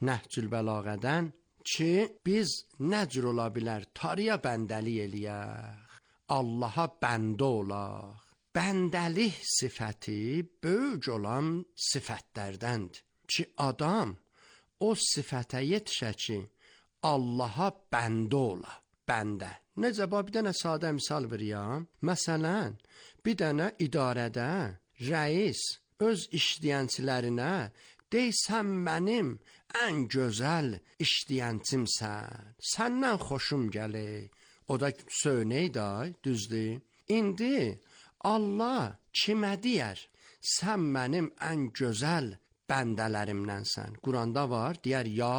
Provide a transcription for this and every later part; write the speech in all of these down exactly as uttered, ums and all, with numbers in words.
Nəhcül Bəlağədən ki, biz nə cür ola bilər tarıya bəndəlik eləyək, Allaha bəndə olaq. Bəndəlik sifəti böyük olan sifətlərdəndir ki, adam o sifətə yetişə ki, Allaha bəndə ola. Bəndə. Necə, bir dənə sadə misal veriyəm. Məsələn, bir dənə idarədə rəis öz işləyənçilərinə deysən mənim ən gözəl işləyənçimsən, səndən xoşum gəlir. O da söynək day, düzdür. İndi Allah kimə deyər? Sən mənim ən gözəl bəndələrimdənsən. Quranda var, deyər ya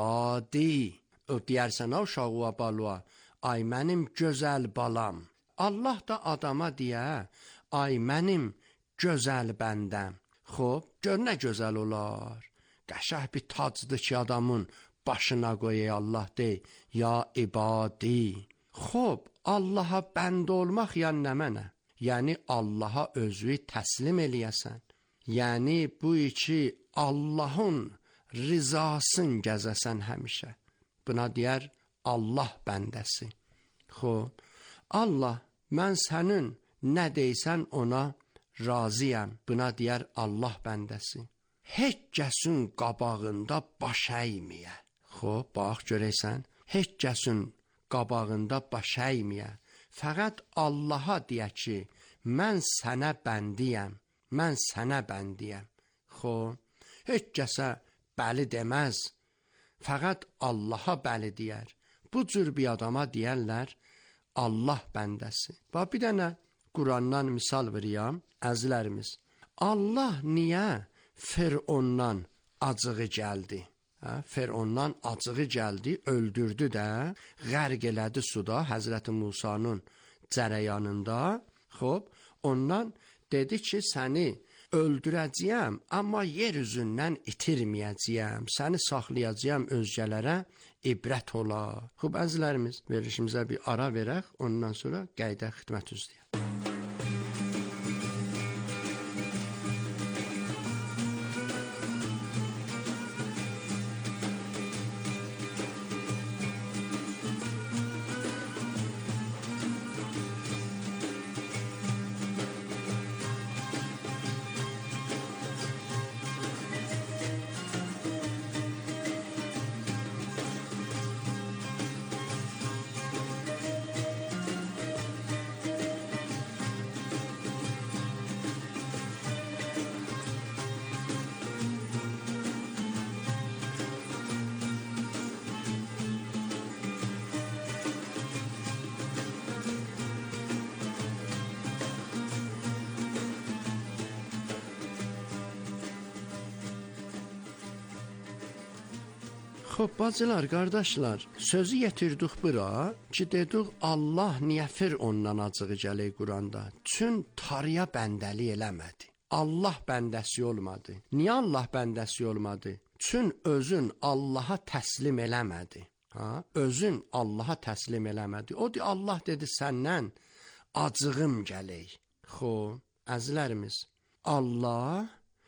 ibadi. O deyərsən o uşağı balığa, ay mənim gözəl balam. Allah da adama deyə, ay mənim gözəl bəndəm. Xob, gör nə gözəl olar. Qəşəh bir tacdır ki, adamın başına qoyay Allah dey, ya ibadi. Xob, Allaha bəndə olmaq yəni nə mənə? Yəni Allaha özünü təslim eləyəsən. Yəni bu iki Allahın rizasını gəzəsən həmişə. Buna deyər Allah bəndəsi. Xob, Allah, mən sənin nə deysən ona razıyam. Buna deyər Allah bəndəsi. Heç kəsin qabağında baş əyməyə. Xob, bax görəysən, heç kəsin qabağında baş əyməyə. Fəqət Allaha deyə ki, mən sənə bəndiyəm, mən sənə bəndiyəm. Xob, heç kəsə bəli deməz. Fəqət Allaha bəli deyər. Bu cür bir adama deyərlər Allah bəndəsi. Bax bir dənə Qurandan misal veriyəm, əzizlərimiz. Allah niyə Firondan acığı gəldi? Hə, Firondan acığı gəldi, öldürdü də, qərq elədi suda Həzrəti Musanın cərəyanında. Xob, ondan dedi ki, səni öldürəcəyəm, amma yer üzündən itirməyəcəyəm, səni saxlayacağam özgələrə ibrət ola. Xob, əzizlərimiz, verilişimizə bir ara verək, ondan sonra qayda xidmət üzləyək. Xob, bacılar, qardaşlar, sözü yetirdik bura ki, dedik Allah niyə Firondan acığı gəlir Quranda? Çün tarıya bəndəlik eləmədi. Allah bəndəsi olmadı. Niyə Allah bəndəsi olmadı? Çün özün Allaha təslim eləmədi. Ha? Özün Allaha təslim eləmədi. O de, Allah dedi səndən acığım gəlir. Xob, əzizlərimiz, Allah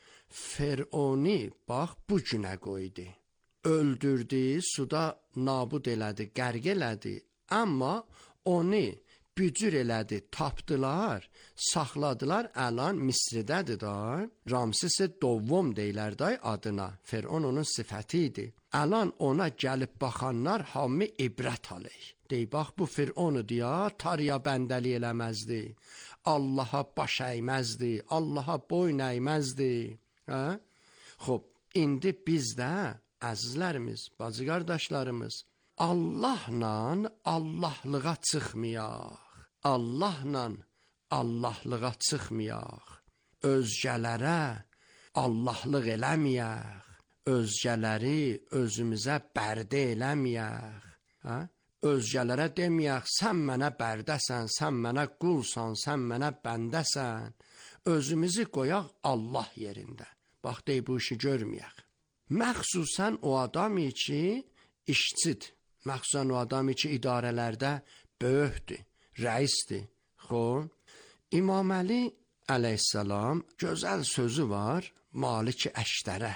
Fironi bax bu günə qoydu. Öldürdü, suda nabud elədi, qərq elədi. Amma onu bücür elədi, tapdılar, saxladılar, əlan Misridədir da. Ramsesi Dovvam deyilər da adına. Firon onun sifəti idi. Əlan ona gəlib baxanlar hamı ibrət alır. Dey, bax bu Fironu deyə tarıya bəndəlik eləməzdi. Allaha baş əyməzdi, Allaha boyun əyməzdi. Hə? Xob, indi bizdə əzizlərimiz, bacı qardaşlarımız, Allahla Allahlığa çıxmayaq. Allahla Allahlığa çıxmayaq. Özgələrə Allahlıq eləməyək. Özgələri özümüzə bərdə eləməyək. Hə? Özgələrə deməyək, sən mənə bərdəsən, sən mənə qulsan, sən mənə bəndəsən. Özümüzü qoyaq Allah yerində. Bax, dey, bu işi görməyək. Məxsusən o adam ki, işçidir. Məxsusən o adam ki, idarələrdə böyükdür, rəisdir. Xob, İmam Əli əleyhissalam gözəl sözü var Malik-i Əşdərə.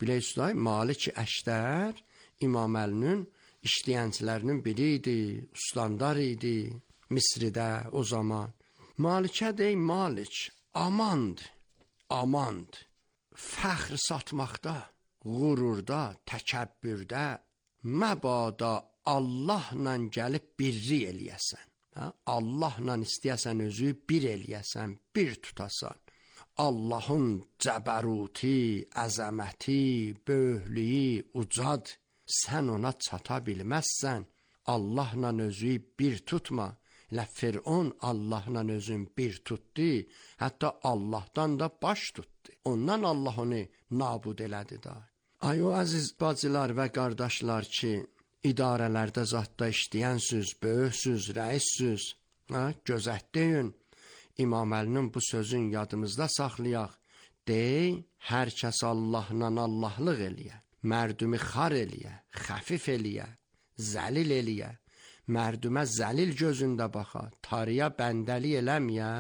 Bilirsiniz, Malik Əşdər İmam Əlinin işləyənçilərinin biri idi, ustandar idi Misridə o zaman. Malikə dey, Malik, amandır, amandır. Fəxr satmaqda, qururda, təkəbbürdə, məbada Allahla gəlib birri eləyəsən. Hə? Allahla istəyəsən özü bir eləyəsən, bir tutasan. Allahın cəbəruti, əzəməti, böyüklüyü ucad, sən ona çata bilməzsən. Allahla özü bir tutma. Elə Firon Allahla özün bir tutdu, hətta Allahdan da baş tutdu. Ondan Allah onu nabud elədi da. Ay o əziz bacılar və qardaşlar ki, idarələrdə zatda işləyənsüz, böyüksüz, rəissüz, hə, gözətdeyin. İmam Əlinin bu sözün yadımızda saxlayaq. Dey, hər kəs Allahla Allahlıq eləyə, mərdümü xar eləyə, xəfif eləyə, zəlil eləyə, mərdümə zəlil gözündə baxa, tarıya bəndəli eləməyə,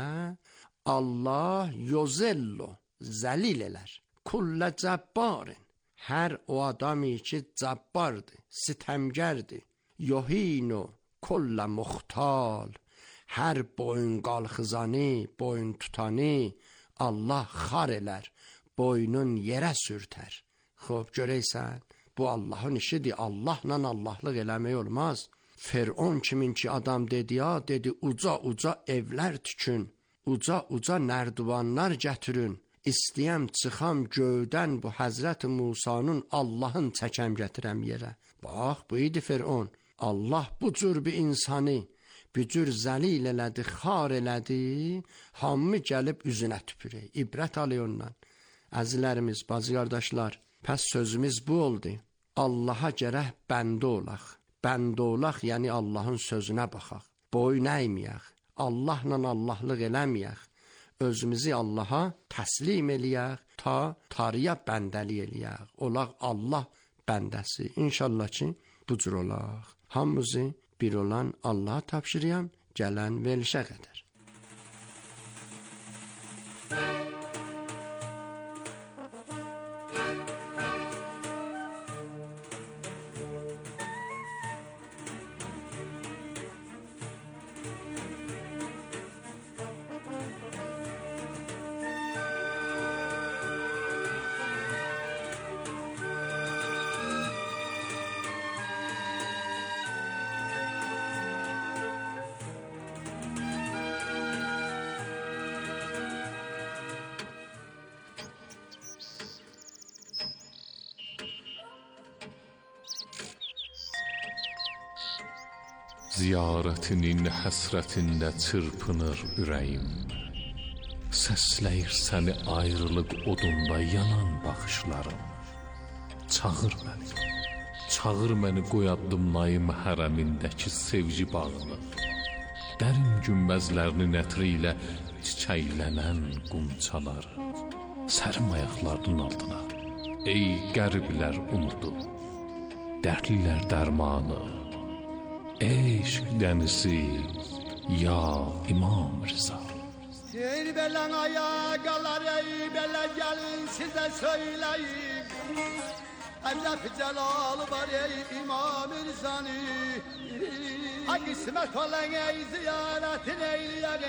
Allah yozello, zəlil elər, kullə cəbbarin. Hər o adamı ki cəbbardır, sitəmgərdir, yohino, kullə muxtal, hər boyun qalxızanı, boyun tutanı Allah xar elər, boynun yerə sürtər. Xob, görəysən, bu Allahın işidir, Allahla Allahlıq eləmək olmaz. Firon kimin ki adam dedi ya, dedi uca uca evlər tükün, uca uca nərdivanlar gətirin, İstəyəm çıxam göydən bu Həzrət Musanın Allahın çəkəm gətirəm yerə. Bax, bu idi Firon. Allah bu cür bir insanı, bu cür zəlil elədi, xar elədi, hamı gəlib üzünə tüpürək. İbrət alıyor ondan. Əzilərimiz, bacı qardaşlar, pəs sözümüz bu oldu. Allaha gərək bəndə olaq. Bəndə olaq, yəni Allahın sözünə baxaq. Boyun əyməyək, Allahla Allahlıq eləməyək. Özümüzü Allaha təslim eləyək, ta tarıya bəndəli eləyək. Olaq Allah bəndəsi. İnşallah ki, bu cür olaq. Hamımızı bir olan Allaha tapşırıyam, gələn verilişə qədər. Ziyarətinin həsrətində çırpınır ürəyim. Səsləyir səni ayrılıq odunda yanan baxışlarım. Çağır məni, çağır məni qoyaddım naim hərəmindəki sevgi bağını. Dərin günbəzlərinin ətri ilə çiçəklənən qunçaları. Sərim ayaqlarının altına, ey qəriblər umudu, dərdlilər dərmanı. Eşq dənizi, ya İmam Rıza. Ey belən ayaqalar, ey belə gəlin sizə söyləyim. Əcəb cəlalı var ey İmam Rızanı. Ha qismət olan ey ziyarətin eyləyək.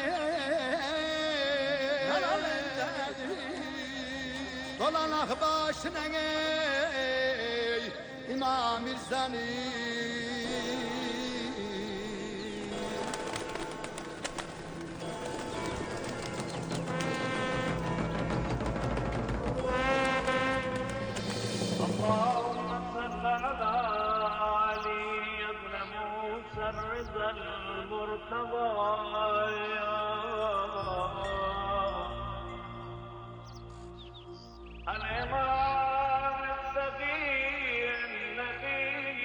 Dolanaq başına ey İmam Rızanı. اللهم صل على علي بن موسى الرضا المرتضى الإمام التقي النبي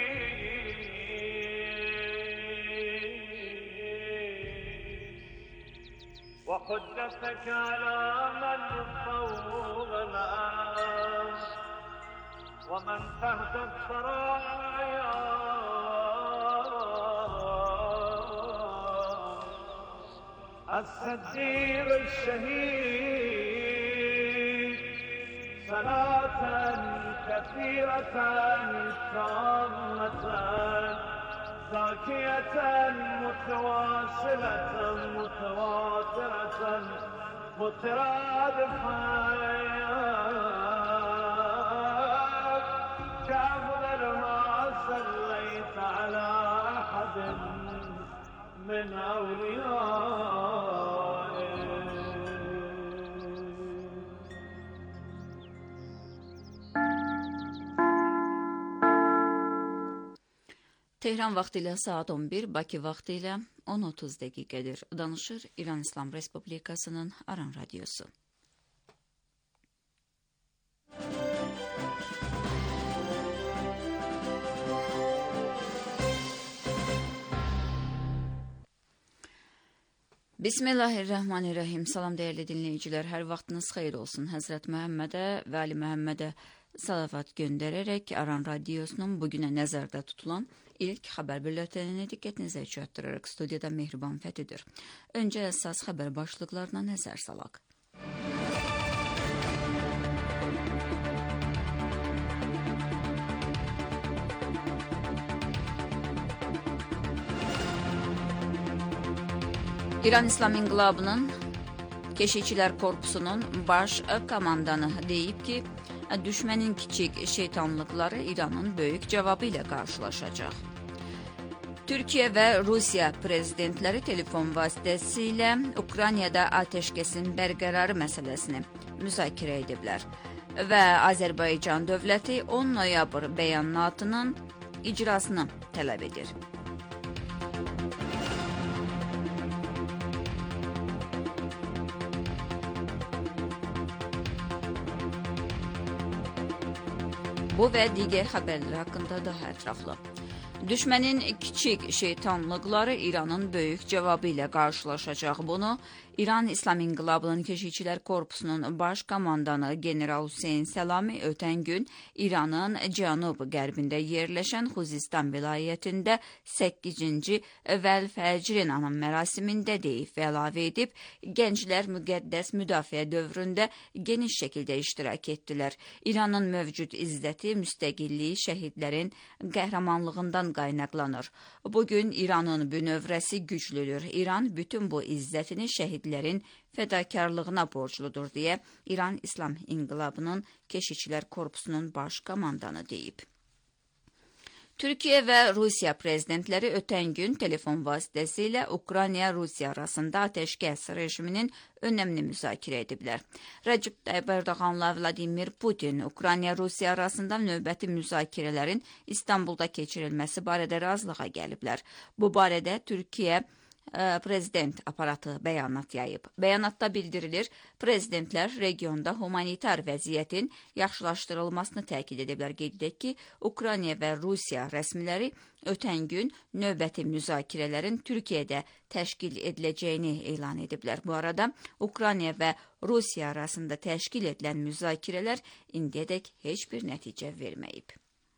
وحجتك على من فوق الأرض ومن تحت الثرايا الصديق الشهيد صلاة كثيرة تامة زاكية متواصلة متواترة مترادفة كأفضل ما صليت على أحد من أوليائك. Tehran vaxtı ilə saat on bir, Bakı vaxtı ilə on otuz dəqiqədir. Danışır İran İslam Respublikasının Aran Radyosu. Bismillahirrahmanirrahim. Salam dəyərli dinləyicilər. Hər vaxtınız xeyir olsun. Həzrət Məhəmmədə və Ali Məhəmmədə salavat göndərərək Aran Radyosunun bugünə nəzərdə tutulan ilk xəbər bülletenini diqqətinizə çatdıraraq studiyada Mehriban Fəthidir. Öncə əsas xəbər başlıqlarına nəzər salaq. İran İslam İnqilabının Keşikçilər Korpusunun baş komandanı deyib ki, düşmənin kiçik şeytanlıqları İranın böyük cavabı ilə qarşılaşacaq. Türkiyə və Rusiya prezidentləri telefon vasitəsilə Ukraynada atəşkəsin bərqərarı məsələsini müzakirə ediblər və Azərbaycan dövləti on noyabr bəyanatının icrasını tələb edir. Bu və digər xəbərlər haqqında daha ətraflı. Düşmənin kiçik şeytanlıqları İranın böyük cavabı ilə qarşılaşacaq. Bunu İran İslam İnqilabının Keşikçilər Korpusunun baş komandanı General Hüseyn Səlami ötən gün İranın cənub-qərbində yerləşən Xuzistan vilayətində səkkizinci Vəl-Fəcrin anım mərasimində deyib və əlavə edib, gənclər müqəddəs müdafiə dövründə geniş şəkildə iştirak etdilər. İranın mövcud izzəti, müstəqilliyi şəhidlərin qəhrəmanlığından qaynaqlanır. Bugün İranın bünövrəsi güclüdür. İran bütün bu izzətini şəhidlərin fədakarlığına borcludur deyə İran İslam İnqilabının Keşikçilər Korpusunun baş komandanı deyib. Türkiyə və Rusiya prezidentləri ötən gün telefon vasitəsilə Ukrayna-Rusiya arasında atəşkəs rejiminin önəmini müzakirə ediblər. Rəcib Tayyip Erdoğanla Vladimir Putin Ukrayna-Rusiya arasında növbəti müzakirələrin İstanbulda keçirilməsi barədə razılığa gəliblər. Bu barədə Türkiyə prezident aparatı bəyanat yayıb. Bəyanatda bildirilir, prezidentlər regionda humanitar vəziyyətin yaxşılaşdırılmasını təkid ediblər. Qeyd edək ki, Ukrayna və Rusiya rəsmiləri ötən gün növbəti müzakirələrin Türkiyədə təşkil ediləcəyini elan ediblər. Bu arada Ukrayna və Rusiya arasında təşkil edilən müzakirələr indiyədək heç bir nəticə verməyib.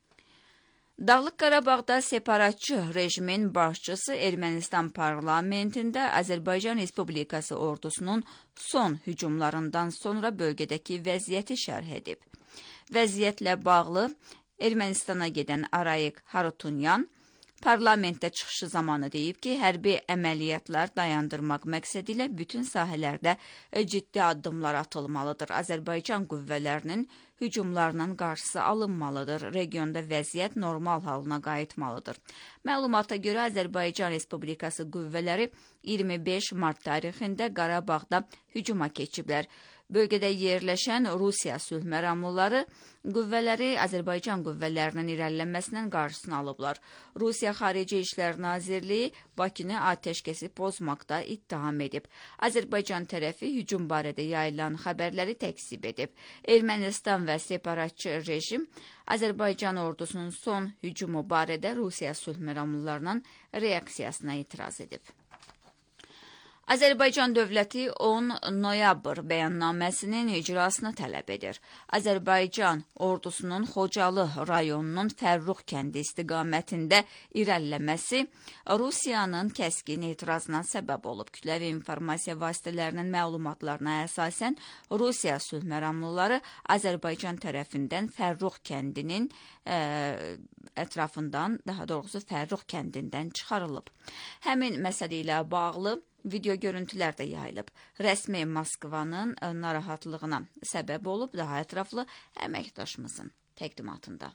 Dağlıq Qarabağda separatçı rejimin başçısı Ermənistan parlamentində Azərbaycan Respublikası ordusunun son hücumlarından sonra bölgədəki vəziyyəti şərh edib. Vəziyyətlə bağlı Ermənistana gedən Arayik Harutunyan parlamentdə çıxışı zamanı deyib ki, hərbi əməliyyatlar dayandırmaq məqsədi ilə bütün sahələrdə ciddi addımlar atılmalıdır. Azərbaycan qüvvələrinin hücumlarının qarşısı alınmalıdır. Regionda vəziyyət normal halına qayıtmalıdır. Məlumata görə Azərbaycan Respublikası qüvvələri iyirmi beş mart tarixində Qarabağda hücuma keçiblər. Bölgədə yerləşən Rusiya sülh məramlıları qüvvələri Azərbaycan qüvvələrinin irəlilənməsindən qarşısını alıblar. Rusiya Xarici İşlər Nazirliyi Bakını atəşkəsi pozmaqda ittiham edib. Azərbaycan tərəfi hücum barədə yayılan xəbərləri təkzib edib. Ermənistan və separatçı rejim Azərbaycan ordusunun son hücumu barədə Rusiya sülh məramlılarının reaksiyasına etiraz edib. Azərbaycan dövləti on noyabr bəyannaməsinin icrasını tələb edir. Azərbaycan ordusunun Xocalı rayonunun Fərrux kəndi istiqamətində irəliləməsi Rusiyanın kəskin etirazına səbəb olub. Kütləvi informasiya vasitələrinin məlumatlarına əsasən Rusiya sülh məramlıları Azərbaycan tərəfindən Fərrux kəndinin ə, ətrafından, daha doğrusu Fərrux kəndindən çıxarılıb. Həmin məsələ ilə bağlı video görüntülər də yayılıb. Rəsmi Moskvanın narahatlığına səbəb olub. Daha ətraflı əməkdaşımızın təqdimatında.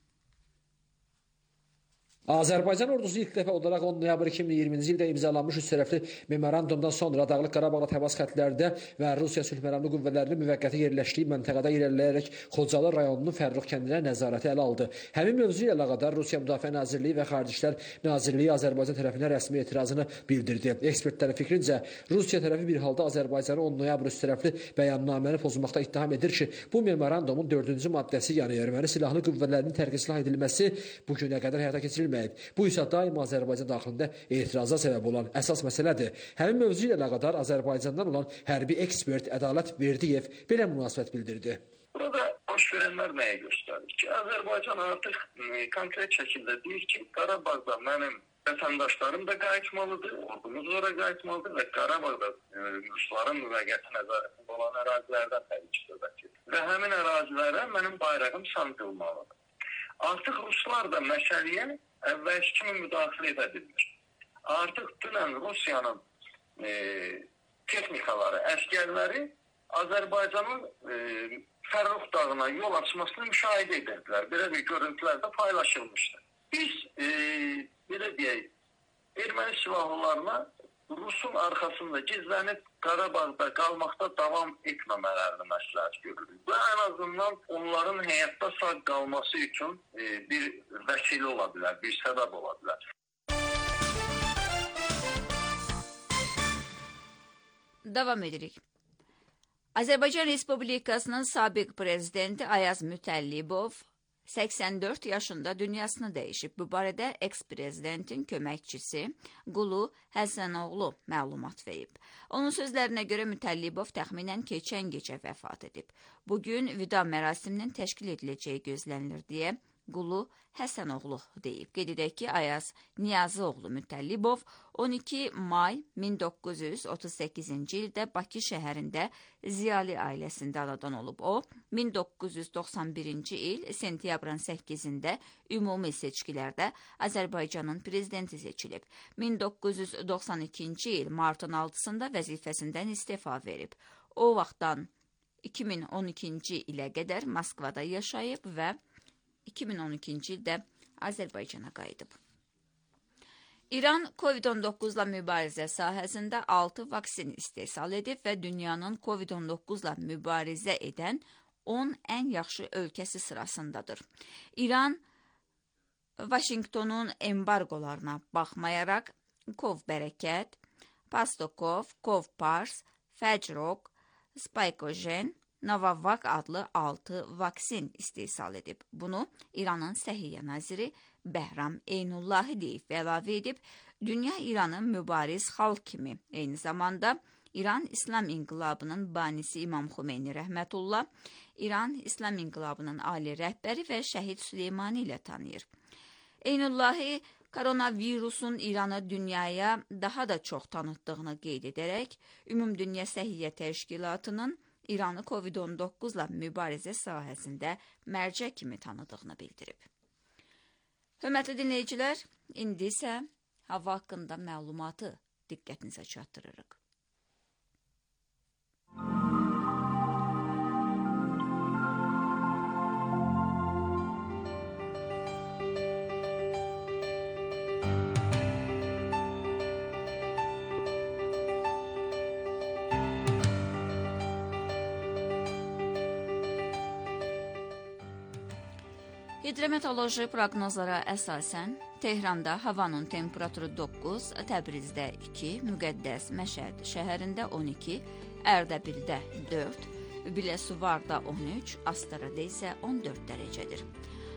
Azərbaycan ordusu ilk dəfə olaraq on noyabr iki min iyirminci ildə imzalanmış üç tərəfli memorandumdan sonra Dağlıq Qarabağ təmas xəttlərdə və Rusiya sülh məramlı qüvvələrinin müvəqqəti yerləşdiyi məntəqədə irəliləyərək Xocalı rayonunun Fərrux kəndinə nəzarəti ələ aldı. Həmin mövzu ilə əlaqədar Rusiya Müdafiə Nazirliyi və Xarici İşlər Nazirliyi Azərbaycan tərəfinə rəsmi etirazını bildirdi. Ekspertlərin fikrincə, Rusiya tərəfi bir halda Azərbaycanı on noyabr üç tərəfli bəyannaməni pozmaqda ittiham edir ki, bu memorandumun dördüncü maddəsi, yəni erməni silahlı qüvvələrinin tərk-silah edilməsi bu günə qədər həyata keçirilməyib. Bu isə daima Azərbaycan daxilində etiraza səbəb olan əsas məsələdir. Həmin mövzu ilə əlaqədar Azərbaycandan olan hərbi ekspert Ədalət Verdiyev belə münasibət bildirdi. Burada baş verənlər nəyə göstərir ki, Azərbaycan artıq konkret şəkildə deyir ki, Qarabağda mənim vətəndaşlarım da qayıtmalıdır, ordumuz ora qayıtmalıdır və Qarabağda Rusların müvəqqəti nəzarətində olan ərazilərdən təbii ki, söhbət edir. Və həmin ərazilərə mənim bayrağım sancılmalıdır. Artıq Ruslar da məsələyə əvvəlki kimi müdaxilə edə bilmir. Artıq dünən Rusiyanın e, texnikaları, əskərləri Azərbaycanın e, Fərrux dağına yol açmasını müşahidə edirdilər. Belə bir görüntülər də paylaşılmışdı. Biz, e, belə deyək, erməni silahlılarına Rusun arxasında gizlənib Qarabağda qalmaqda davam etməmələrini məsləhət görürük. Və ən azından onların həyatda sağ qalması üçün e, bir vəsilə ola bilər, bir səbəb ola bilər. Davam edirik. Azərbaycan Respublikasının sabiq prezidenti Ayaz Mütəllibov səksən dörd yaşında dünyasını dəyişib. Bu barədə eks-prezidentin köməkçisi Qulu Həsənoğlu məlumat verib. Onun sözlərinə görə Mütəllibov təxminən keçən gecə vəfat edib. Bugün vida mərasiminin təşkil ediləcəyi gözlənilir deyə Qulu Həsənoğlu deyib. Qeyd edək ki, Ayaz Niyazıoğlu Mütəllibov on iki may min doqquz yüz otuz səkkizinci ildə Bakı şəhərində Ziyali ailəsində anadan olub. O, min doqquz yüz doxsan birinci il sentyabrın səkkizində ümumi seçkilərdə Azərbaycanın prezidenti seçilib. min doqquz yüz doxsan ikinci il martın altısında vəzifəsindən istefa verib. O vaxtdan iki min on ikinci ilə qədər Moskvada yaşayıb və iki min on ikinci ildə Azərbaycana qayıdıb. İran Covid on doqquzla mübarizə sahəsində altı vaksin istehsal edib və dünyanın Covid on doqquzla mübarizə edən on ən yaxşı ölkəsi sırasındadır. İran, Vaşinqtonun embargolarına baxmayaraq Kov-Bərəkət, Pastokov, Kov-Pars, Fəcrok, Spaykojen, Novavax adlı altı vaksin istehsal edib. Bunu İranın Səhiyyə naziri Bəhram Eynullahiyev əlavə edib. Dünya İranın mübariz xalq kimi, eyni zamanda İran İslam İnqilabının banisi İmam Xümeyni rəhmətullah, İran İslam İnqilabının ali rəhbəri və şəhid Süleymani ilə tanıyır. Eynullahi koronavirusun İranı dünyaya daha da çox tanıtdığını qeyd edərək, Ümumdünya Səhiyyə Təşkilatının İranı Covid on doqquzla mübarizə sahəsində mərcə kimi tanıdığını bildirib. Hörmətli dinləyicilər, indi isə hava haqqında məlumatı diqqətinizə çatdırırıq. Hidrometeoroloji proqnozlara əsasən Tehranda havanın temperaturu doqquz, Təbrizdə iki, Müqəddəs Məşəd şəhərində on iki, Ərdəbildə dörd, Biləsuvarda on üç, Astarada isə on dörd dərəcədir.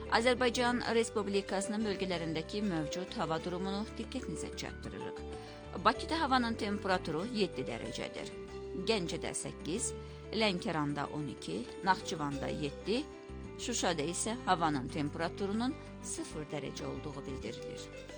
Azərbaycan Respublikasının bölgələrindəki mövcud hava durumunu diqqətinizə çatdırırıq. Bakıda havanın temperaturu yeddi dərəcədir. Gəncədə səkkiz, Lənkəranda on iki, Naxçıvanda yeddi, Şuşada isə havanın temperaturunun sıfır dərəcə olduğu bildirilir.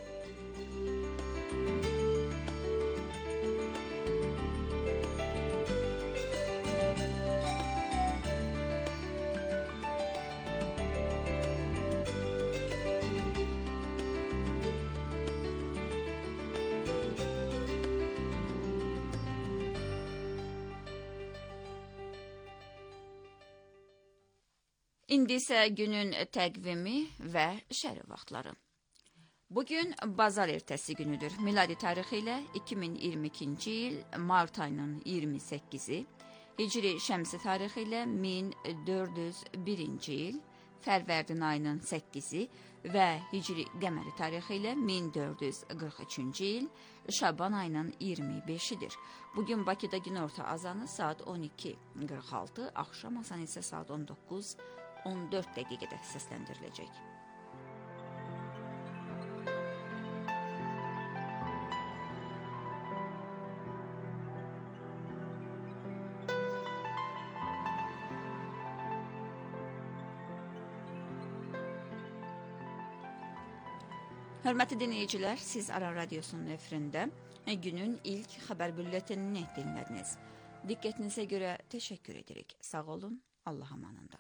İndi isə günün təqvimi və şəri vaxtları. Bugün bazar ertəsi günüdür. Miladi tarixi ilə iki min iyirmi ikinci il mart ayının iyirmi səkkizi, Hicri şəmsi tarixi ilə min dörd yüz birinci il, Fərvərdin ayının səkkizi və Hicri qəməri tarixi ilə min dörd yüz qırx üçüncü il, Şaban ayının iyirmi beşidir. Bugün Bakıda günorta azanı saat on iki qırx altı, axşam azanı isə saat on doqquz on dörd dəqiqədə səsləndiriləcək. Hörmətli dinləyicilər, siz Aran Radiosunun efirində günün ilk xəbər bülletenini dinlədiniz. Diqqətinizə görə təşəkkür edirik. Sağ olun, Allah amanında.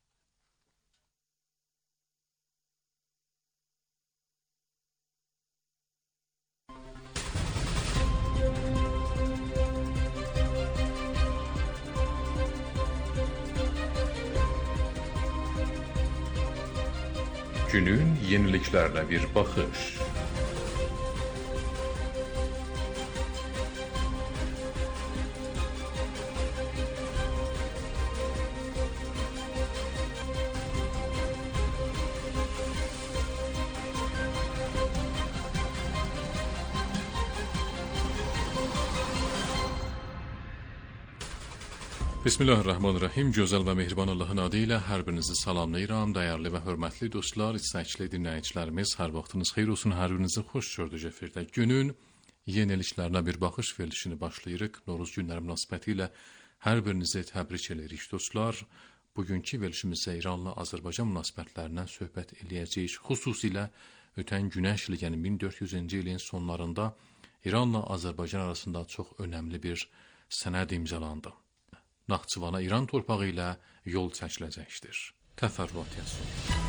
Günün yeniliklərlə bir baxış. Bismillahirrahmanirrahim. Gözəl və mehriban Allahın adı ilə hər birinizi salamlayıram. Dəyərli və hörmətli dostlar, istəkli dinləyicilərimiz, hər vaxtınız xeyir olsun, hər birinizi xoş gördük efirdə. Günün yeniliklərinə bir baxış verilişini başlayırıq. Noruz günləri münasibəti ilə hər birinizi təbrik edirik dostlar. Bugünkü verilişimizdə İranla Azərbaycan münasibətlərindən söhbət eləyəcəyik. Xüsusilə ötən günəş ili, yəni min dörd yüzüncü ilin sonlarında İranla Azərbaycan arasında çox önəmli bir sənəd imzalandı. Naxçıvana İran torpağı ilə yol çəkiləcəkdir. Təfərrüat yazın.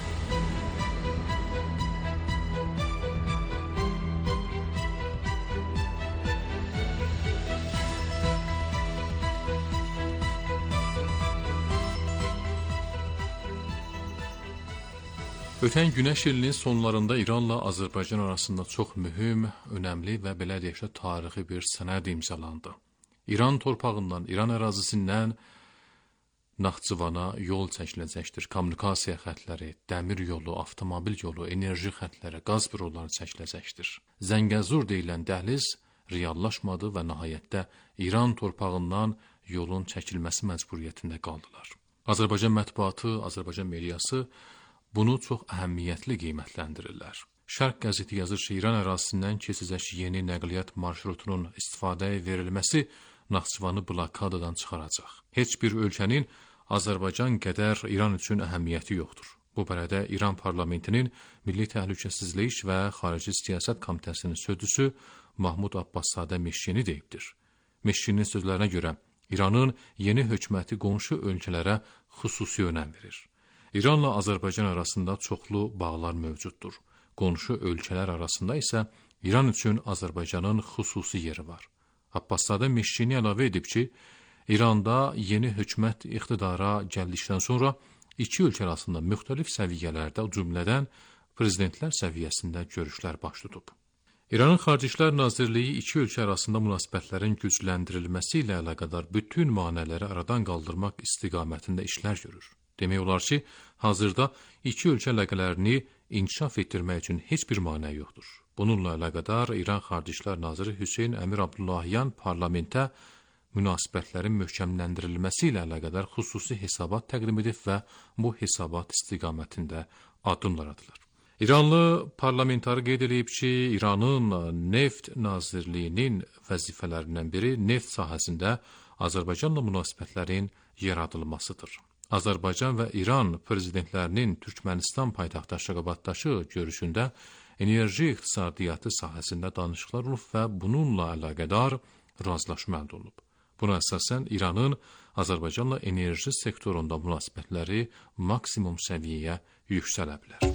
Ötən günəş ilinin sonlarında İranla Azərbaycan arasında çox mühüm, önəmli və belə deyək də tarixi bir sənəd imzalandı. İran torpağından, İran ərazisindən Naxçıvana yol çəkiləcəkdir. Kommunikasiya xətləri, dəmir yolu, avtomobil yolu, enerji xətləri, qaz büroları çəkiləcəkdir. Zəngəzur deyilən dəhliz reallaşmadı və nəhayətdə İran torpağından yolun çəkilməsi məcburiyyətində qaldılar. Azərbaycan mətbuatı, Azərbaycan mediası bunu çox əhəmiyyətli qiymətləndirirlər. Şərq qəzeti yazır ki, İran ərazisindən keçəcək yeni nəqliyyat marşrutunun istifadəyə verilməsi Naxçıvanı blokadadan çıxaracaq. Heç bir ölkənin Azərbaycan qədər İran üçün əhəmiyyəti yoxdur. Bu barədə İran parlamentinin Milli Təhlükəsizlik və Xarici Siyasət Komitəsinin sözçüsü Mahmud Abbaszadə Meşşini deyibdir. Meşşinin sözlərinə görə İranın yeni hökuməti qonşu ölkələrə xüsusi önəm verir. İranla Azərbaycan arasında çoxlu bağlar mövcuddur. Qonşu ölkələr arasında isə İran üçün Azərbaycanın xüsusi yeri var. Abbaszadə Meşşini əlavə edib ki, İranda yeni hökumət iqtidara gəldikdən sonra iki ölkə arasında müxtəlif səviyyələrdə, o cümlədən prezidentlər səviyyəsində görüşlər baş tutub. İranın Xarici İşlər Nazirliyi iki ölkə arasında münasibətlərin gücləndirilməsi ilə əlaqədar bütün manələri aradan qaldırmaq istiqamətində işlər görür. Demək olar ki, hazırda iki ölkə əlaqələrini inkişaf etdirmək üçün heç bir manə yoxdur. Bununla əlaqədar İran Xarici İşlər Naziri Hüseyn Əmir Abdullahyan parlamentə münasibətlərin möhkəmləndirilməsi ilə əlaqədar xüsusi hesabat təqdim edib və bu hesabat istiqamətində addımlar atılır. İranlı parlamentarı qeyd edib ki, İranın neft nazirliyinin vəzifələrindən biri neft sahəsində Azərbaycanla münasibətlərin yaradılmasıdır. Azərbaycan və İran prezidentlərinin Türkmənistan paytaxtı Aşqabaddaşı görüşündə enerji iqtisadiyyatı sahəsində danışıqlar olub və bununla əlaqədar razılaşma əldə olunub. Buna əsasən İranın Azərbaycanla enerji sektorunda münasibətləri maksimum səviyyəyə yüksələ bilər.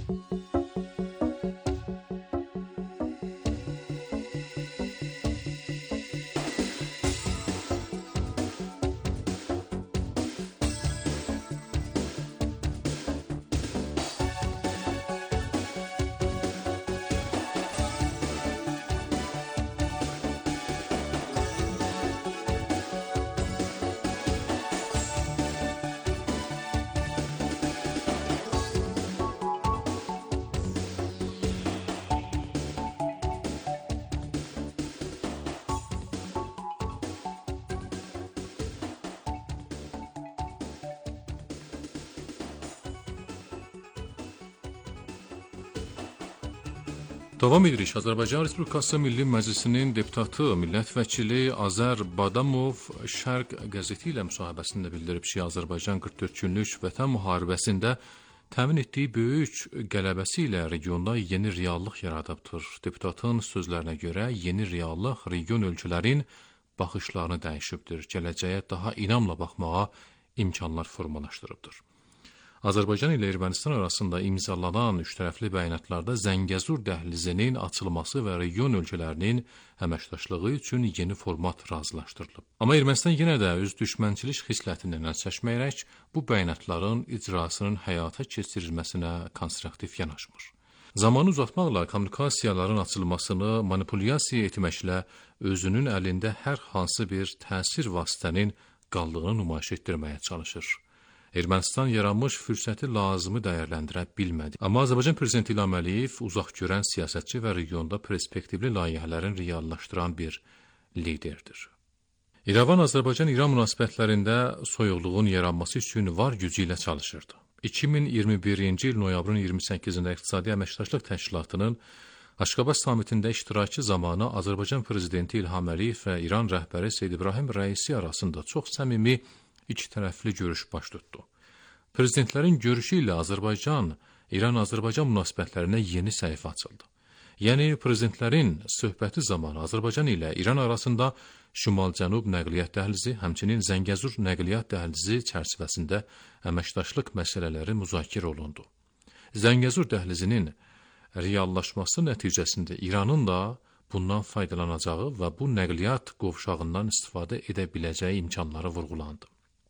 Davam edirik. Azərbaycan Respublikası Milli Məclisinin deputatı, millət vəkili Azər Badamov Şərq qəzeti ilə müsahibəsində bildirib ki, Azərbaycan qırx dörd günlük vətən müharibəsində təmin etdiyi böyük qələbəsi ilə regionda yeni reallıq yaradıbdır. Deputatın sözlərinə görə yeni reallıq region ölkələrin baxışlarını dəyişibdir. Gələcəyə daha inamla baxmağa imkanlar formalaşdırıbdır. Azərbaycan ilə Ermənistan arasında imzalanan üçtərəfli bəyanatlarda Zəngəzur dəhlizinin açılması və region ölkələrinin əməkdaşlığı üçün yeni format razılaşdırılıb. Amma Ermənistan yenə də öz düşmənçilik xislətindən əl çəkməyərək bu bəyanatların icrasının həyata keçirilməsinə konstruktiv yanaşmır. Zamanı uzatmaqla kommunikasiyaların açılmasını manipulyasiya etməklə özünün əlində hər hansı bir təsir vasitənin qaldığını nümayiş etdirməyə çalışır. Ermənistan yaranmış fürsəti lazımı dəyərləndirə bilmədi. Amma Azərbaycan prezidenti İlham Əliyev uzaq görən siyasətçi və regionda perspektivli layihələrin reallaşdıran bir liderdir. İrəvan Azərbaycan-İran münasibətlərində soyuqluğun yaranması üçün var gücü ilə çalışırdı. iki min iyirmi birinci il noyabrın iyirmi səkkizində İqtisadi Əməkdaşlıq Təşkilatının Aşqabad samitində iştirakı zamanı Azərbaycan prezidenti İlham Əliyev və İran rəhbəri Seyyid İbrahim Rəisi arasında çox səmimi iki tərəfli görüş baş tutdu. Prezidentlərin görüşü ilə Azərbaycan-İran-Azərbaycan münasibətlərinə yeni səhifə açıldı. Yəni, prezidentlərin söhbəti zamanı Azərbaycan ilə İran arasında Şimal-Cənub nəqliyyat dəhlizi, həmçinin Zəngəzur nəqliyyat dəhlizi çərçivəsində əməkdaşlıq məsələləri müzakirə olundu. Zəngəzur dəhlizinin reallaşması nəticəsində İranın da bundan faydalanacağı və bu nəqliyyat qovşağından istifadə edə biləcəyi imkanları vurğulandı.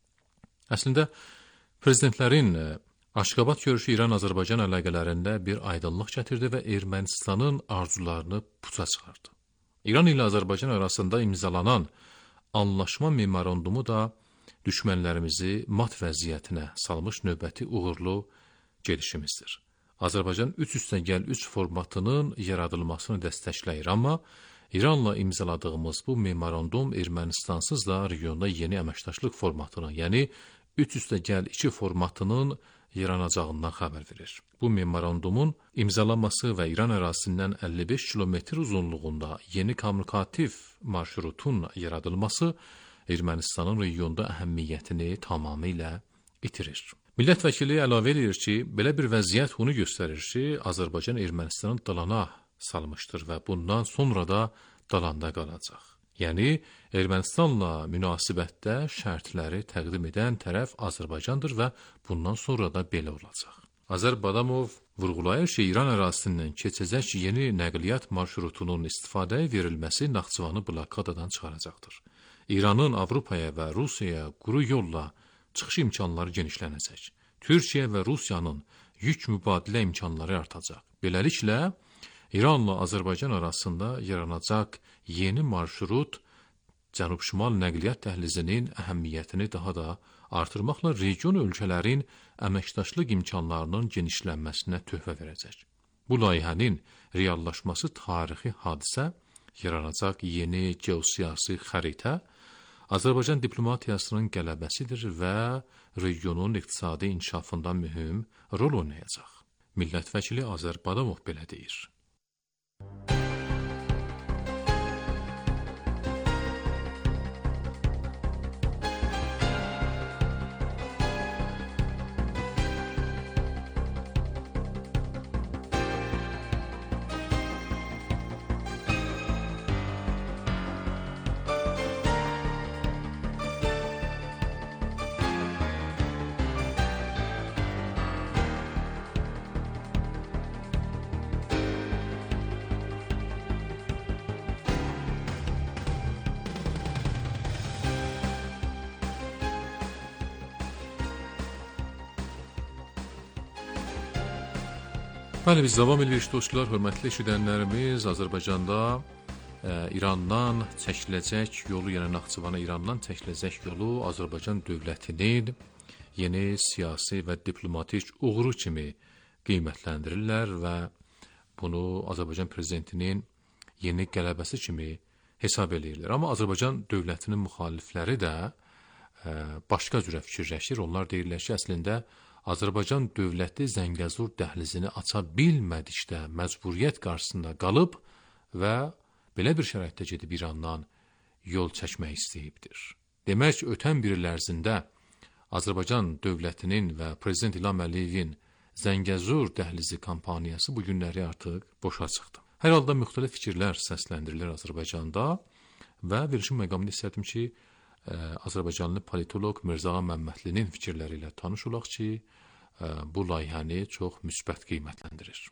Əslində, prezidentlərin Aşqabad görüşü İran-Azərbaycan əlaqələrində bir aydınlıq gətirdi və Ermənistanın arzularını puça çıxardı. İran ilə Azərbaycan arasında imzalanan anlaşma memorandumu da düşmənlərimizi mat vəziyyətinə salmış növbəti uğurlu gedişimizdir. Azərbaycan üç üstə gəl üç formatının yaradılmasını dəstəkləyir, amma İranla imzaladığımız bu memorandum Ermənistansız da regionda yeni əməkdaşlıq formatını, yəni üç üstə gəl iki formatının yaranacağından xəbər verir. Bu memorandumun imzalanması və İran ərazisindən əlli beş kilometr uzunluğunda yeni kommunikativ marşrutun yaradılması Ermənistanın regionda əhəmiyyətini tamamilə itirir. Millət vəkili əlavə edir ki, belə bir vəziyyət onu göstərir ki, Azərbaycan Ermənistanın dalana salmışdır və bundan sonra da dalanda qalacaq. Yəni, Ermənistanla münasibətdə şərtləri təqdim edən tərəf Azərbaycandır və bundan sonra da belə olacaq. Azər Badamov vurğulayır ki, İran ərazisindən keçəcək yeni nəqliyyat marşrutunun istifadəyə verilməsi Naxçıvanı blokadadan çıxaracaqdır. İranın Avropaya və Rusiyaya quru yolla çıxış imkanları genişlənəcək. Türkiyə və Rusiyanın yük mübadilə imkanları artacaq. Beləliklə, İranla Azərbaycan arasında yaranacaq yeni marşrut Cənub-Şimal nəqliyyat dəhlizinin əhəmiyyətini daha da artırmaqla region ölkələrin əməkdaşlıq imkanlarının genişlənməsinə töhfə verəcək. Bu layihənin reallaşması tarixi hadisə, yaranacaq yeni geosiyasi xəritə Azərbaycan diplomatiyasının qələbəsidir və regionun iqtisadi inkişafında mühüm rol oynayacaq. millət vəkili Azər Badamov belə deyir. Bəli, biz davam edirik dostlar, hörmətli eşidənlərimiz. Azərbaycanda e, İrandan çəkiləcək yolu, yəni Naxçıvana İrandan çəkiləcək yolu Azərbaycan dövlətinin yeni siyasi və diplomatik uğuru kimi qiymətləndirirlər və bunu Azərbaycan prezidentinin yeni qələbəsi kimi hesab edirlər. Amma Azərbaycan dövlətinin müxalifləri də e, başqa cürə fikirləşir. Onlar deyirlər ki, əslində Azərbaycan dövləti Zəngəzur dəhlizini aça bilmədikdə məcburiyyət qarşısında qalıb və belə bir şəraitdə gedib İrandan yol çəkmək istəyibdir. Demək, ötən bir il ərzində Azərbaycan dövlətinin və Prezident İlham Əliyevin Zəngəzur dəhlizi kampaniyası bu günləri artıq boşa çıxdı. Hər halda müxtəlif fikirlər səsləndirilir Azərbaycanda və verilişin məqamında istədim ki, Azərbaycanlı politoloq Mirzağa Məmmədlinin fikirləri ilə tanış olaq ki, bu layihəni çox müsbət qiymətləndirir.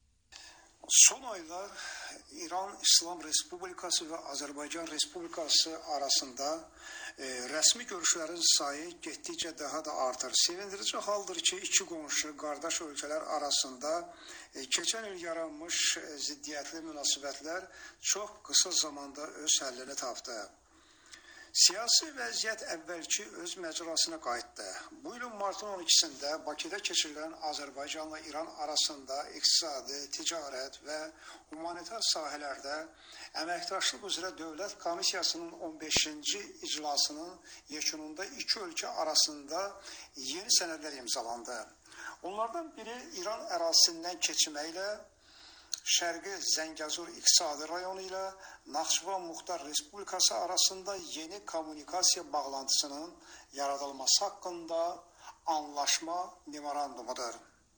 Son aylar İran İslam Respublikası və Azərbaycan Respublikası arasında e, rəsmi görüşlərin sayı getdikcə daha da artır. Sevindirici haldır ki, iki qonşu, qardaş ölkələr arasında e, keçən il yaranmış e, ziddiyyətli münasibətlər çox qısa zamanda öz həllini tapdı. Siyasi vəziyyət əvvəlki öz məcrasına qayıtdı. Bu ilin martın on ikisində Bakıda keçirilən Azərbaycanla İran arasında iqtisadi, ticarət və humanitar sahələrdə əməkdaşlıq üzrə Dövlət Komissiyasının on beşinci iclasının yekununda iki ölkə arasında yeni sənədlər imzalandı. Onlardan biri İran ərazisindən keçməklə Şərqi Zəngəzur iqtisadi rayonu ilə Naxçıvan Muxtar Respublikası arasında yeni kommunikasiya bağlantısının yaradılması haqqında anlaşma memorandumudur.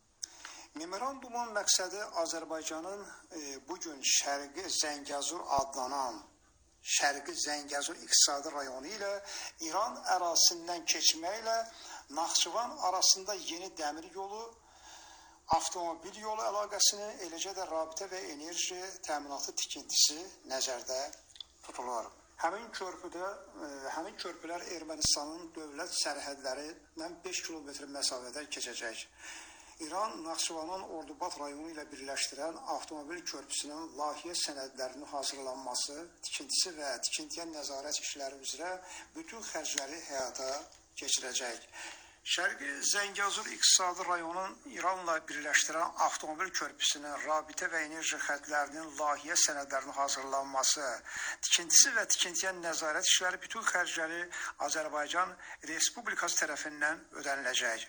Memorandumun məqsədi Azərbaycanın e, bugün Şərqi Zəngəzur adlanan Şərqi Zəngəzur iqtisadi rayonu ilə İran ərazisindən keçməklə Naxçıvan arasında yeni dəmir yolu, avtomobil yolu əlaqəsini, eləcə də rabitə və enerji təminatı tikintisi nəzərdə tutulur. Həmin körpüdə, həmin körpülər Ermənistanın dövlət sərhədlərindən beş kilometr məsafədə keçəcək. İran Naxçıvanın Ordubad rayonu ilə birləşdirən avtomobil körpüsünün layihə sənədlərinin hazırlanması, tikintisi və tikintiyə nəzarət işləri üzrə bütün xərcləri həyata keçirəcək. Şərqi Zəngəzur iqtisadi rayonun İranla birləşdirən avtomobil körpüsünün rabitə və enerji xətlərinin layihə sənədlərinin hazırlanması, tikintisi və tikintiyə nəzarət işləri bütün xərcləri Azərbaycan Respublikası tərəfindən ödəniləcək.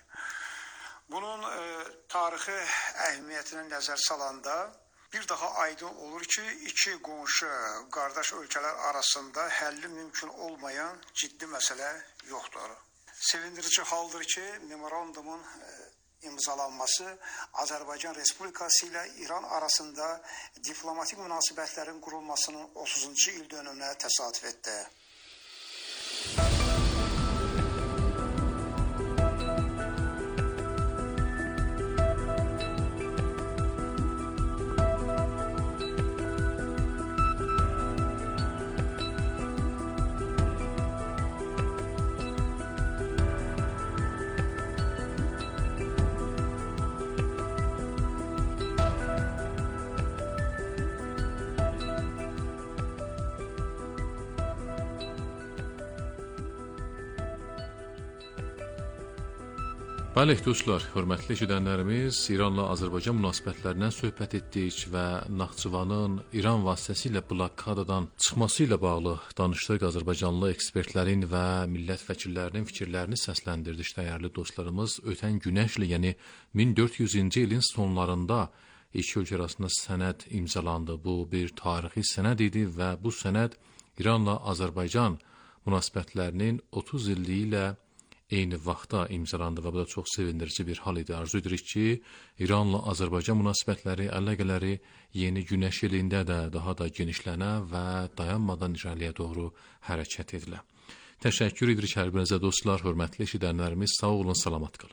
Bunun e, tarixi əhəmiyyətini nəzər salanda bir daha aydın olur ki, iki qonşu qardaş ölkələr arasında həlli mümkün olmayan ciddi məsələ yoxdur. Sevindirici haldır ki, memorandumun imzalanması Azərbaycan Respublikası ilə İran arasında diplomatik münasibətlərin qurulmasının otuzuncu il dönümünə təsadüf etdi. Bəli, dostlar, hörmətli eşidənlərimiz, İranla Azərbaycan münasibətlərindən söhbət etdik və Naxçıvanın İran vasitəsilə blokadadan çıxması ilə bağlı danışdıq. Azərbaycanlı ekspertlərin və millət vəkillərinin fikirlərini səsləndirdik. Dəyərli dostlarımız, ötən günəşlə, yəni min dörd yüzüncü ilin sonlarında iki ölkə arasında sənəd imzalandı. Bu bir tarixi sənəd idi və bu sənəd İranla Azərbaycan münasibətlərinin otuz illiyi ilə eyni vaxtda imzalandı və bu da çox sevindirici bir hal idi. Arzu edirik ki, İranla Azərbaycan münasibətləri, əlaqələri yeni günəş ilində də daha da genişlənə və dayanmadan irəliyə doğru hərəkət edilə. Təşəkkür edirik hər birinizə dostlar, hörmətli eşidənlərimiz, sağ olun, salamat qalın.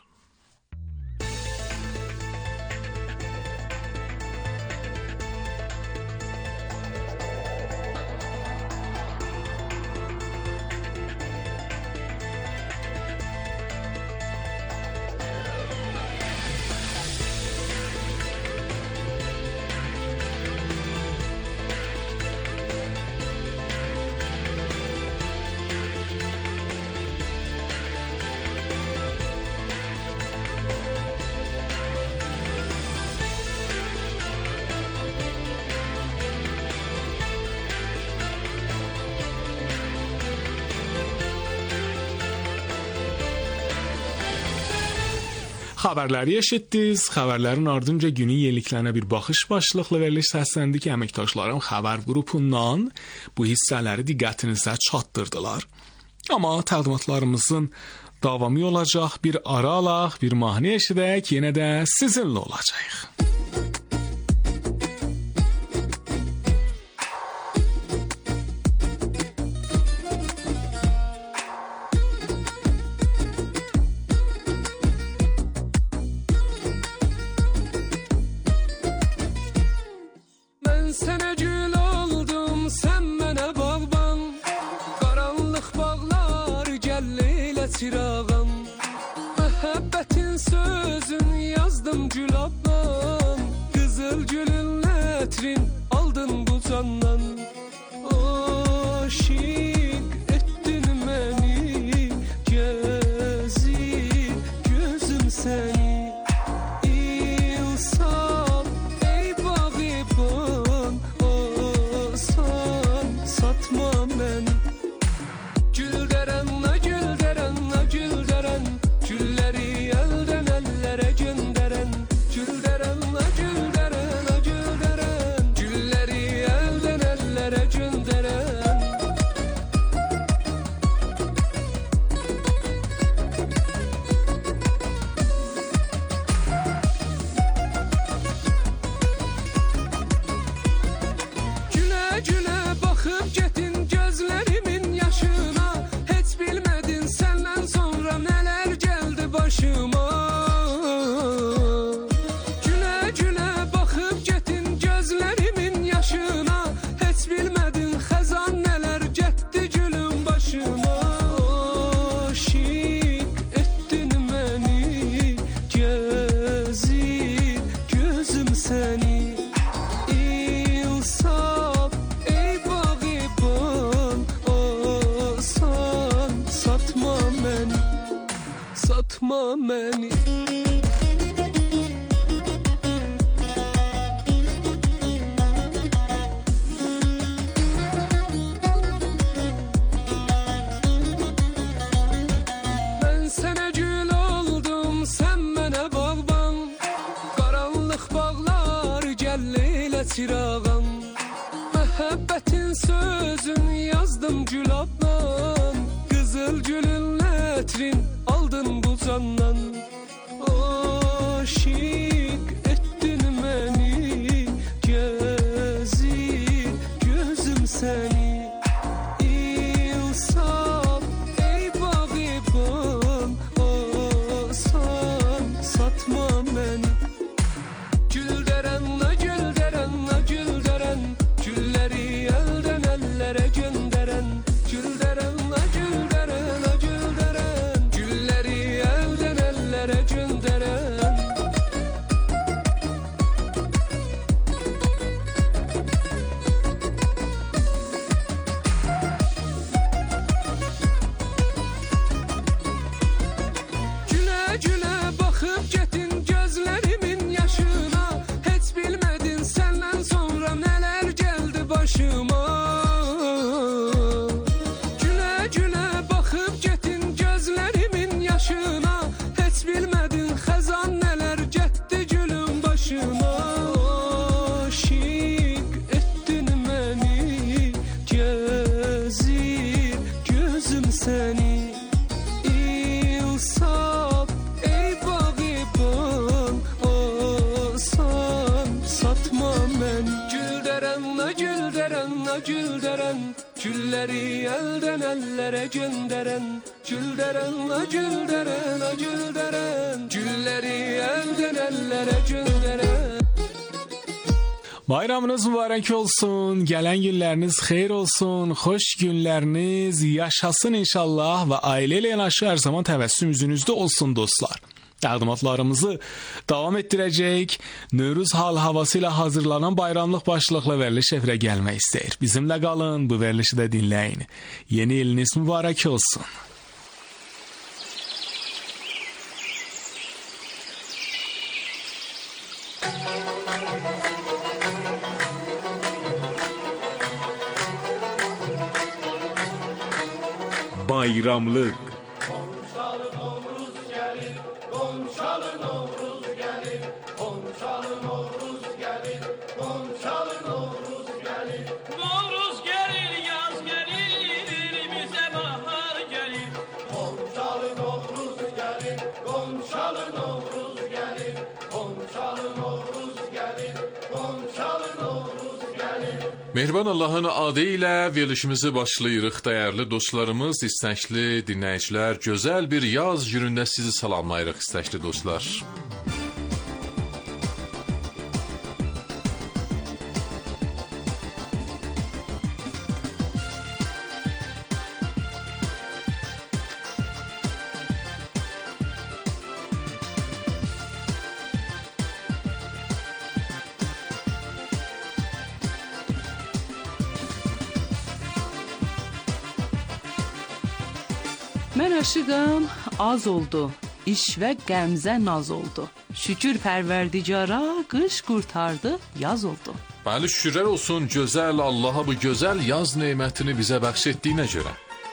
Xəbərləri eşitdiniz. Xəbərlərin ardınca günün yeniliklərinə bir baxış başlıqlı veriliş səsləndik. Əməkdaşlarım xəbər qrupundan bu hissələri diqqətinizə çatdırdılar. Amma təqdimatlarımızın davamı olacaq. Bir ara alaq, bir mahnı eşidək, yenə də sizinlə olacağıq. Çırağım, məhəbbətin sözün yazdım gülabdan, qızıl gülün ətrin aldın bu candan. Aşiq etdin məni, gəzir gözüm səni. İlsan, ey bağıban, asan satma məni. Güldərən, güldərən, güldərən, gülləri əldən əllərə göndərən. Güldərən, güldərən, güldərən, gülləri əldən əllərə göndərən. Gülə gülə baxıb getdin gözlərimin yaşına, heç bilmədin səndən sonra nələr gəldi başıma. Gülə gülə baxıb getdin gözlərimin yaşına, heç bilmədin xəzan nələr getdi gülüm başıma. Aşiq etdin məni, gəzir gözüm səni. İnsaf, ey bağıban, asan satma məni, satma məni. Mən sənə gül oldum, sən mənə bağban, qaranlıq bağlar gəl elə çırağım. Məhəbbətin sözün yazdım gülabdan, qızıl gülün ətrin aldın bu candan. Aşiq etdin məni, gəzir gözüm səni. İnsaf, ey bağıban, asan satma məni. Güldərən, güldərən, güldərən, gülləri əldən əllərə göndərən. Güldərən, güldərən, güldərən, gülləri əldən əllərə göndərən. deren, la gül deren, la gül deren, gülleri elden ellere gönderen. Gül deren, la gül deren, la gül deren, gülleri elden ellere gönderen. Bayramınız mübarek olsun, gelen günleriniz xeyir olsun, hoş günleriniz yaşasın inşallah ve aileyle yanaşı her zaman təbəssüm yüzünüzde olsun dostlar. Təqdimatlarımızı davam etdirəcək, Növruz hal havasıyla hazırlanan bayramlıq başlıqlı veriliş efirə gəlmək istəyir. Bizimlə qalın, bu verilişi də dinləyin. Yeni iliniz mübarək olsun. Bayramlık. Konuşalım Novruz gelir, konuşalım Novruz gelir, konuşalım Novruz gelir, konuşalım Novruz gelir. Novruz gelir, yaz gelir, bize bahar gelir. Konuşalım Novruz gelir, konuşalım Novruz gelir, konuşalım Novruz gelir, konuşalım Novruz gelir. Mehriban Allah'ın adı ilə verilişimizi başlayırıq. Dəyərli dostlarımız, istəkli dinləyicilər, gözəl bir yaz günündə sizi salamlayırıq, istəkli dostlar. Mən aşığım, az oldu, iş və qəmzə naz oldu. Şükür pərverdigara, qış qurtardı, yaz oldu. Bəli, şükürlər olsun gözəl Allaha bu gözəl yaz nemətini bizə bəxş etdiyinə görə.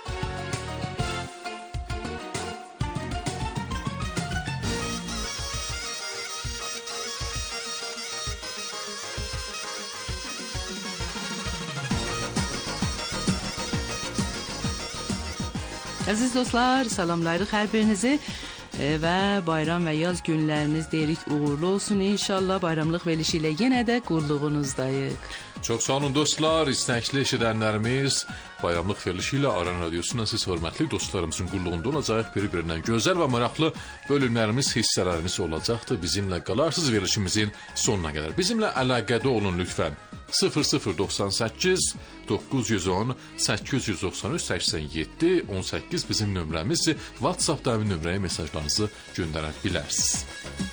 Əziz dostlar, salamlayırıq hər birinizi e, və bayram və yaz günləriniz deyirik uğurlu olsun inşallah. Bayramlıq verilişi ilə yenə də qulluğunuzdayıq. Çox sağ olun dostlar, istəkli eşidənlərimiz bayramlıq verilişi ilə Aran Radiosu'ndan siz hörmətli dostlarımızın qulluğunda olacaq. Bir-birindən gözəl və maraqlı bölümlərimiz, hissələrimiz olacaqdır. Bizimlə qalarsınız verilişimizin sonuna qədər. Bizimlə əlaqədə olun lütfən. sıfır sıfır doxsan səkkiz doqquz yüz on səkkiz yüz doxsan üç səksən yeddi on səkkiz bizim nömrəmizdir. WhatsApp-da həmin nömrəyə mesajlarınızı göndərə bilərsiniz.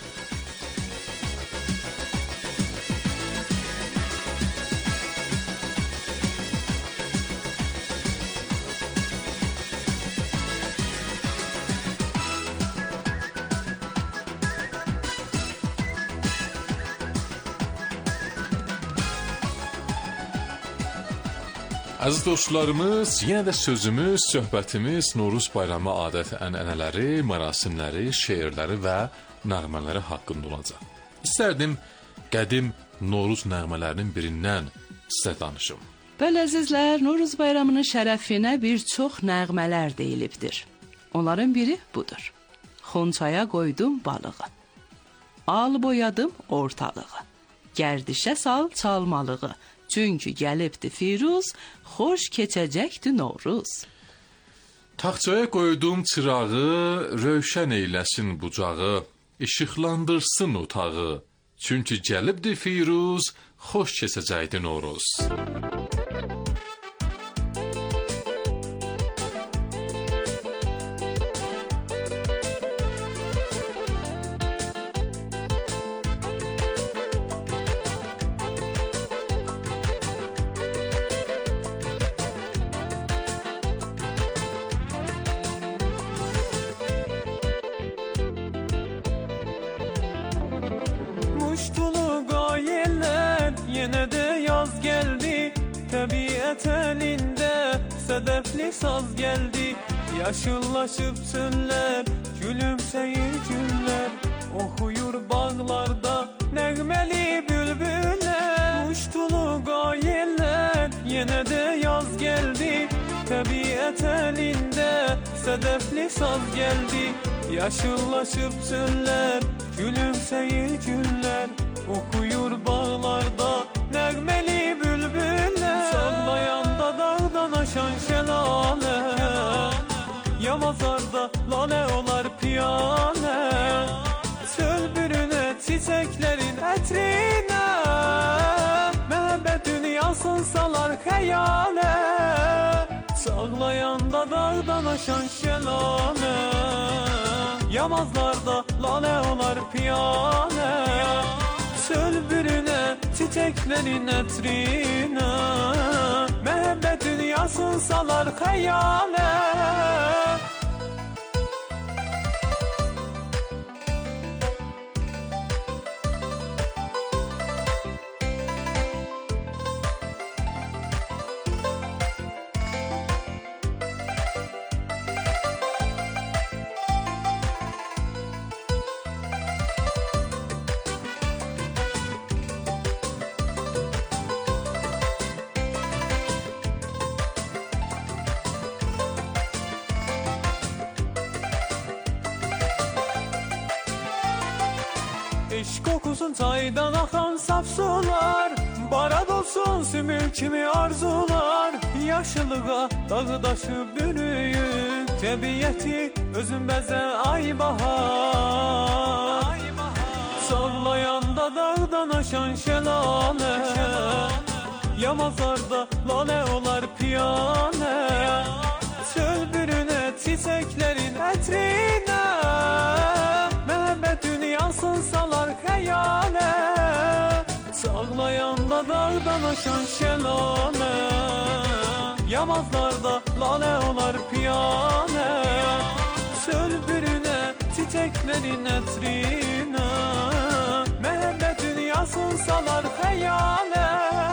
Əziz dostlarımız, yenə də sözümüz, söhbətimiz Novruz bayramı adət-ənənələri, mərasimləri, şeirləri və nəğmələri haqqında olacaq. İstərdim qədim Novruz nəğmələrinin birindən sizə danışım. Bəli əzizlər, Novruz bayramının şərəfinə bir çox nəğmələr deyilibdir. Onların biri budur. Xonçaya qoydum balığı, al boyadım ortalığı, gərdişə sal çalmalığı. Çünkü gəlibdi Firuz, xoş keçəcəkdi Novruz. Taxçaya qoydum çırağı, rövşən eyləsin bucağı, işıqlandırsın otağı. Çünkü gəlibdi Firuz, xoş keçəcəkdi Novruz. Sedefli saz geldi, yaşıllaşıp çöller, gülümseyir güller. Okuyur bağlarda nəğməli bülbüller. Uçtulu gayeller, yine de yaz geldi. Təbiət elinde sedefli saz geldi, yaşıllaşıp çöller, gülümseyir güller. Okuyur bağlarda nəğməli bülbüller. Yamazlarda lale olar piyane, çöl bürüne çiçeklerin ətrine, məhəbbət dünyasın salar xəyale, çağlayanda dağdan aşan şelale. Yamazlarda lale olar piyane, çöl bürüne çiçeklerin ətrine, məhəbbət dünyasın salar xəyale. Eşk kokusun çaydan axan saf sular, barad olsun sümük kimi arzular. Yaşılığa dağı daşı bürüyüb, təbiyyəti özün bəzə ay bahar. Sallayanda dağdan aşan şelale, yamazlarda lale olar piyane, çöl bürüne çiçeklerin ətrine, məhəbbət dünyasın salar xəyale, çağlayanda dağdan aşan şelale, yamazlarda lale olar piyane, çöl bürüne çiçeklerin ətrine, məhəbbət dünyasın salar xəyale.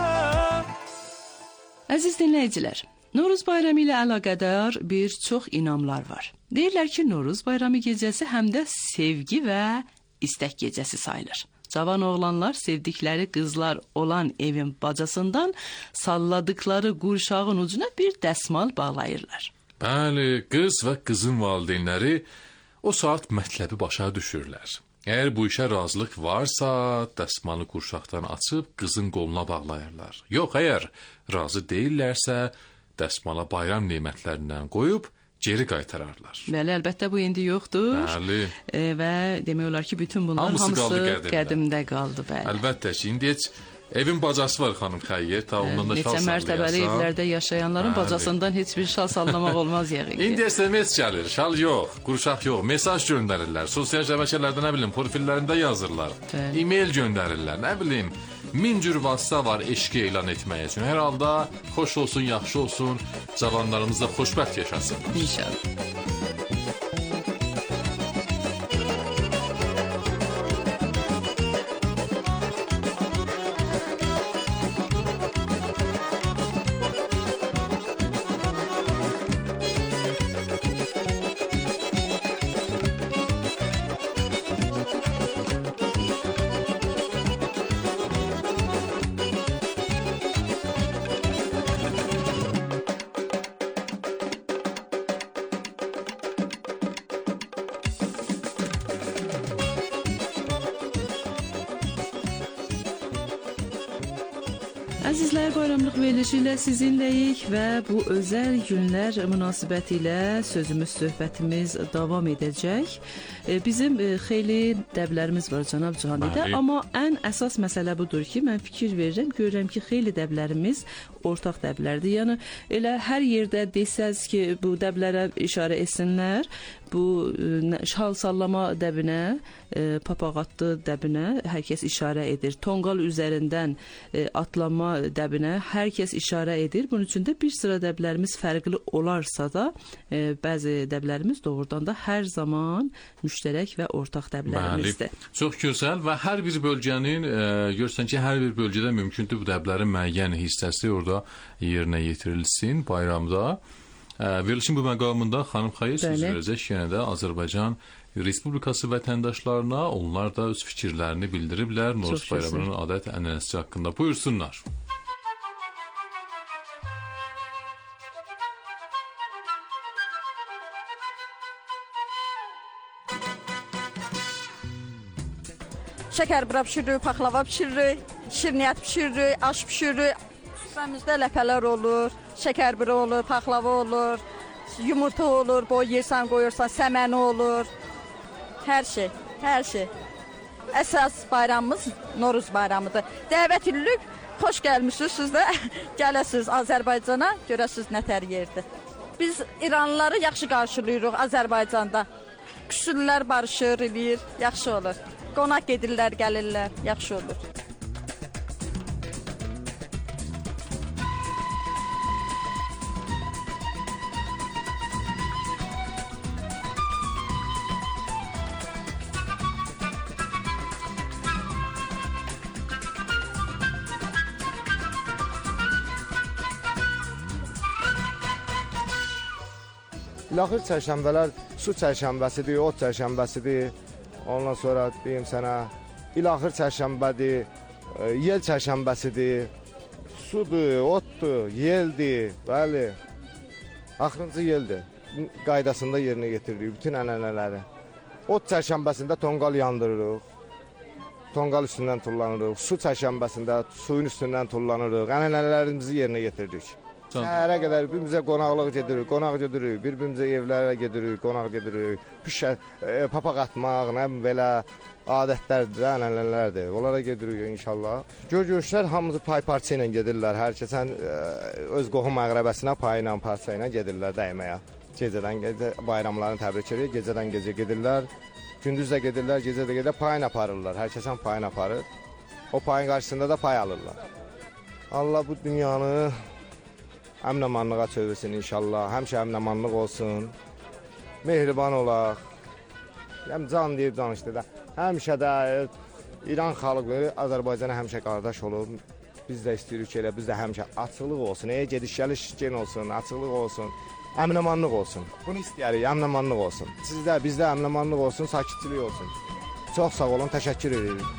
Əziz dinləyicilər, Novruz bayramı ilə əlaqədar bir çox inamlar var. Deyirlər ki, Novruz bayramı gecəsi həm də sevgi və istək gecəsi sayılır. Cavan oğlanlar sevdikləri qızlar olan evin bacasından salladıkları qurşağın ucuna bir dəsmal bağlayırlar. Bəli, qız və qızın valideynləri o saat mətləbi başa düşürlər. Əgər bu işə razılıq varsa, dəsmalı qurşaqdan açıb qızın qoluna bağlayırlar. Yox, əgər razı deyillərsə, dəsmala bayram nemətlərindən qoyub geri qaytararlar. Bəli, əlbəttə bu indi yoxdur. Bəli. E, və demək olar ki, bütün bunlar hamısı, hamısı qaldı qədimdə. qədimdə qaldı. Bəli. Əlbəttə ki, indi heç evin bacası var xanım Xəyyər, ta ondan da şal sallayasan. Neçə mərtəbəli evlərdə yaşayanların bəli. Bacasından heç bir şal sallamaq olmaz yəqin ki. İndi S M S gəlir, şal yox, qurşaq yox, mesaj göndərirlər, sosial şəbəkələrdə nə bilim, profillərində yazırlar, bəli. E-mail göndərirlər, nə bilim, min cür vasitə var eşqi elan etmək üçün. Hər halda xoş olsun, yaxşı olsun, cavanlarımız da xoşbəxt yaşasın. İnşallah. Əzizlər, bayramlıq verilişi ilə sizinləyik və bu özəl günlər münasibəti ilə sözümüz, söhbətimiz davam edəcək. Bizim xeyli dəblərimiz var cənab Cahanidə, amma ən əsas məsələ budur ki, mən fikir verirəm, görürəm ki, xeyli dəblərimiz ortaq dəblərdir. Yəni elə hər yerdə desəz ki, bu dəblərə işarə etsinlər, bu şal sallama dəbinə, papağatlı dəbinə hər kəs işarə edir. Tonqal üzərindən atlanma dəbinə hər kəs işarə edir. Bunun üçün də bir sıra dəblərimiz fərqli olarsa da, bəzi dəblərimiz doğrudan da hər zaman müştərək və ortaq dəblərimizdir. Bəli, çox gözəl və hər bir bölgənin, e, görürsən ki, hər bir bölgədə mümkündür bu dəblərin müəyyən hissəsi orada yerinə yetirilsin bayramda. E, verilişin bu məqamında xanım Xayır söz verəcək yenə də Azərbaycan Respublikası vətəndaşlarına. Onlar da öz fikirlərini bildiriblər Novruz bayramının adət ənənəsi haqqında. Buyursunlar. Şəkər bura pişiririk, paxlava pişiririk, şirniyyat pişiririk, aş pişiririk. Süfrəmizdə ləpələr olur, şəkər bura olur, paxlava olur, Yumurta olur, boy yersən qoyursan, səməni olur. Hər şey, hər şey. Əsas bayramımız Noruz bayramıdır. Dəvət edirik, xoş gəlmişsiniz, siz də gələsiniz Azərbaycana, görəsiniz nətər yerdir. Biz İranlıları yaxşı qarşılayırıq Azərbaycanda. Küsürlər barışır, eləyir, yaxşı olur. Qonaq gedirlər, gəlirlər, yaxşı olur. İlaxır çərşənbələr su çərşənbəsidir, ot çərşənbəsidir. Ondan sonra deyim sənə, ilaxır çərşənbədir, yel çərşənbəsidir. Sudur, otdur, yeldir, bəli. Axırıncı yeldir. Qaydasında yerinə getiririk bütün ənənələri. Ot çərşənbəsində tonqal yandırırıq. Tonqal üstündən tullanırıq. Su çərşənbəsində suyun üstündən tullanırıq. Ənənələrimizi yerinə getiririk. Səhərə qədər bir-birimizə qonaqlıq gedirik, qonaq gedirik, bir-birimizə evlərə gedirik, qonaq gedirik. Pişə, e, papaq atmaq, nə belə adətlərdir, ənənələrdir. Onlara gedirik inşallah. Gör-görüşlər hamısı pay-parça ilə gedirlər. Hər kəsən e, öz qohum əqrəbəsinə pay ilə, parça ilə gedirlər dəyməyə. Gecədən gecə bayramlarını təbrik edir, gecədən gecə gedirlər. Gündüz də gedirlər, gecə də gedirlər, payını aparırlar. Hər kəsən payını aparır. O payın qarşısında da pay alırlar. Allah bu dünyanı əmin-amanlığa çevirsin inşallah. Həmişə əmin-amanlıq olsun. Mehriban olaq. Yəni can deyib danışdı da. Həmişə də İran xalqı Azərbaycana həmişə qardaş olub. Biz də istəyirik ki, elə biz də həmişə açıqlıq olsun. Ey gediş-gəliş gen olsun, açıqlıq olsun. Əmin-amanlıq olsun. Bunu istəyirik, əmin-amanlıq olsun. Sizdə, bizdə əmin-amanlıq olsun, sakitçilik olsun. Çox sağ olun, təşəkkür edirik.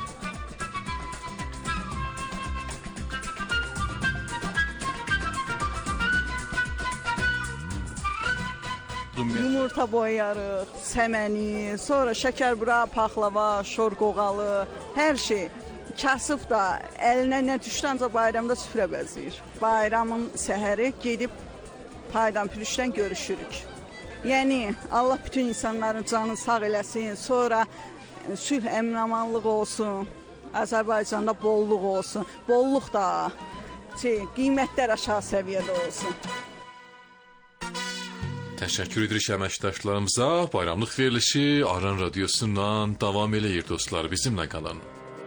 Yumurta boyarıq, səməni, sonra şəkərbura, paxlava, şorqoğalı, hər şey. Kasıb da əlinə nə düşdənsə bayramda süfrə bəzəyir. Bayramın səhəri gedib paydan pürüşdən görüşürük. Yəni Allah bütün insanların canını sağ eləsin, sonra sülh əmin-amanlıq olsun, Azərbaycanda bolluq olsun, bolluq da şey, qiymətlər aşağı səviyyədə olsun. Təşəkkür edirik əməkdaşlarımıza. Bayramlıq verilişi Aran Radiosundan davam eləyir dostlar. Bizimlə qalın.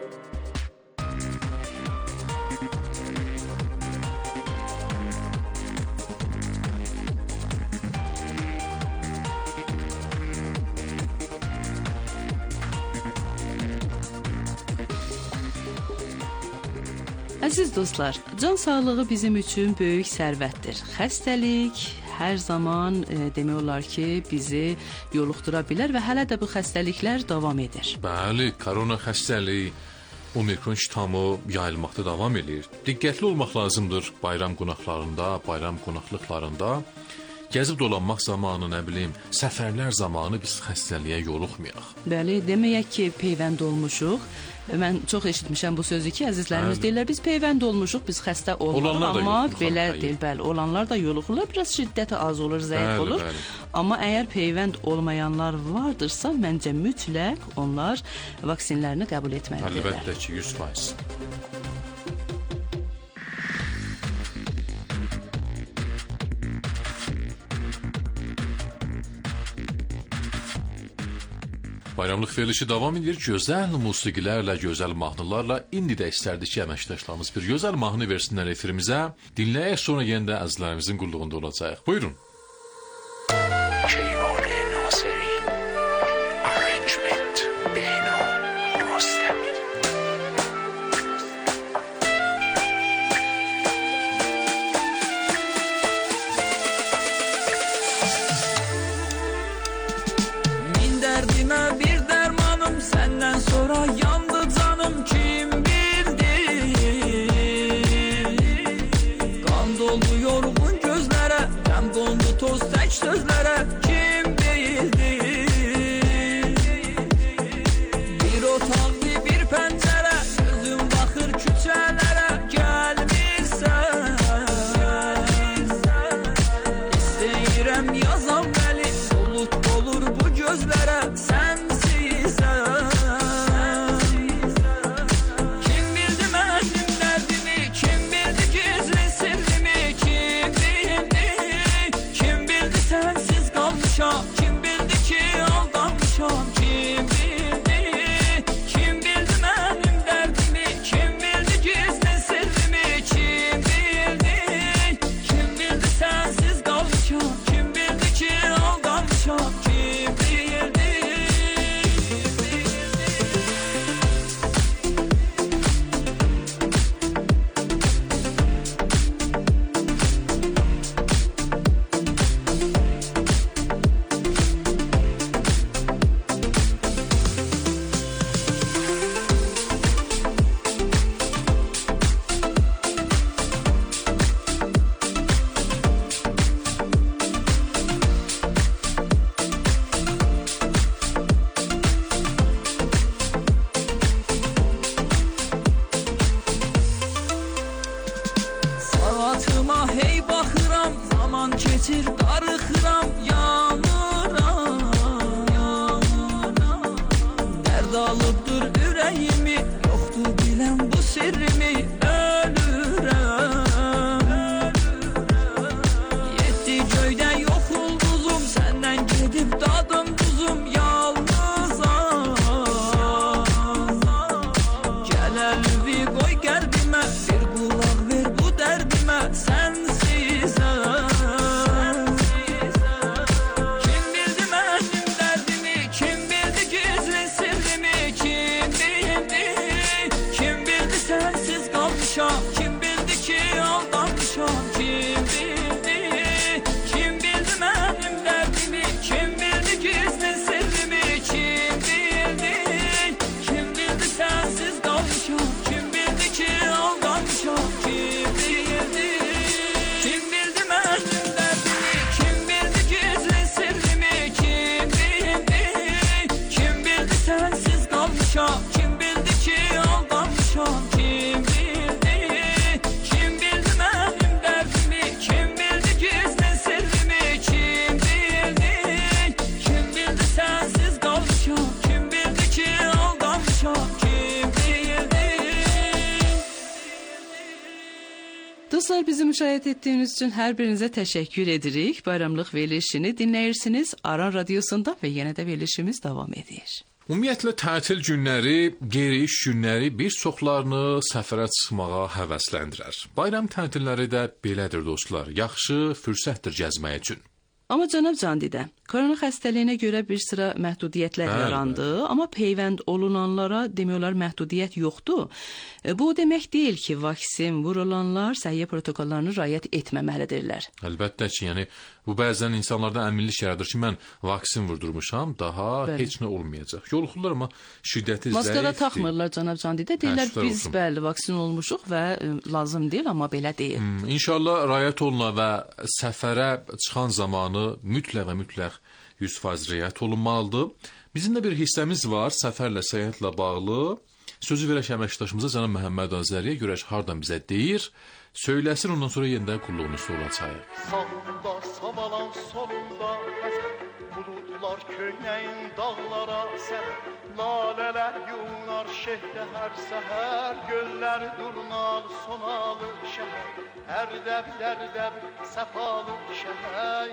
Əziz dostlar, can sağlığı bizim üçün böyük sərvətdir. Xəstəlik hər zaman e, demək olar ki, bizi yoluxdura bilər və hələ də bu xəstəliklər davam edir. Bəli, korona xəstəliyi Omikron ştamı yayılmaqda davam edir. Diqqətli olmaq lazımdır bayram qonaqlarında, bayram qonaqlıqlarında. Gəzib dolanmaq zamanı, nə bilim, səfərlər zamanı biz xəstəliyə yoluxmayaq. Bəli, deməyək ki, peyvənd olmuşuq. Mən çox eşitmişəm bu sözü ki, əzizlərimiz bəli. Deyirlər, biz peyvənd olmuşuq, biz xəstə olmalıyıq, amma belə deyil, bəli, olanlar da yoluxurlar, biraz şiddəti az olur, zəif bəli, olur. Bəli. Amma əgər peyvənd olmayanlar vardırsa, məncə mütləq onlar vaksinlərini qəbul etməlidirlər. Əlbəttə ki, yüz faiz. Bayramlıq verilişi davam edir. Gözəl musiqilərlə, gözəl mahnılarla. İndi də istərdik ki, əməkdaşlarımız bir gözəl mahnı versinlər efirimizə. Dinləyək, sonra yenə də əzizlərimizin qulluğunda olacaq. Buyurun. Sözlərə kim deyildi? Bir otaqlı bir pəncərə, gözüm baxır küçələrə, gəlmirsən. İstəyirəm yaz keçir darıxıram yanıram Dərd alıbdır ürəyimi yoxdur bilən bu sirrimi ölürəm Yetdi göydə yox ulduzum səndən gedib dadım duzum yalnızam Gəl əlvi qoy qəlbimə bir qulaq ver bu dərdimə sənsizəm Kim bildi mənim dərdimi kim bildi gizli sirrimi kim bildi kim bildi sənsiz qalmışam kim bildi ki aldanmışam kim bildi kim bildi mənim dərdimi kim bildi gizli sirrimi kim bildi kim bildi sənsiz qalmışam kim bildi ki aldanmışam kim bildi kim bildi mənim dərdimi kim bildi gizli sirrimi kim bildi kim bildi sənsiz qalmışam kim bildi ki aldanmışam kim bildi kim bildi mənim dərdimi kim bildi gizli sirrimi kim bildi kim bildi sənsiz qalmışam kim bildi ki aldanmışam kim bildi Dostlar, bizi müşahidə etdiyiniz üçün hər birinizə təşəkkür edirik. Bayramlıq verilişini dinləyirsiniz Aran Radiosunda və yenə də verilişimiz davam edir. Ümumiyyətlə, tətil günləri, qeyri-iş günləri bir çoxlarını səfərə çıxmağa həvəsləndirər. Bayram tətilləri də belədir dostlar, yaxşı fürsətdir gəzmək üçün. Amma cənab Candidə, korona xəstəliyinə görə bir sıra məhdudiyyətlər Bəli, yarandı, amma peyvənd olunanlara demək olar məhdudiyyət yoxdur. E, Bu demək deyil ki, vaksin vurulanlar səhiyyə protokollarını riayət etməməlidirlər. Əlbəttə ki, yəni bu bəzən insanlarda əminlik yaradır ki, mən vaksin vurdurmuşam, daha Bəli. heç nə olmayacaq. Yoluxurlar, amma şiddəti Maskada zəifdir. taxmırlar cənab Candidə, deyirlər Təəssüflər biz olsun. bəli vaksin olmuşuq və e, lazım deyil, amma belə deyil. Hmm, İnşallah riayət oluna və səfərə çıxan zamanı mütləq və mütləq yüz faiz riayət olunmalıdır. Bizim də bir hissəmiz var səfərlə, səyahətlə bağlı. Sözü verək əməkdaşımıza Cənab Məhəmməd Azəriyə, görək hardan bizə deyir, söyləsin, ondan sonra yenidən qulluğunu olacaq. Sağında savalan solunda bulutlar köynəyin dağlara sən lalələr yunar şehdə hər səhər göllər durnar sonalı şəhər hər dəb dərdəb səfalı şəhər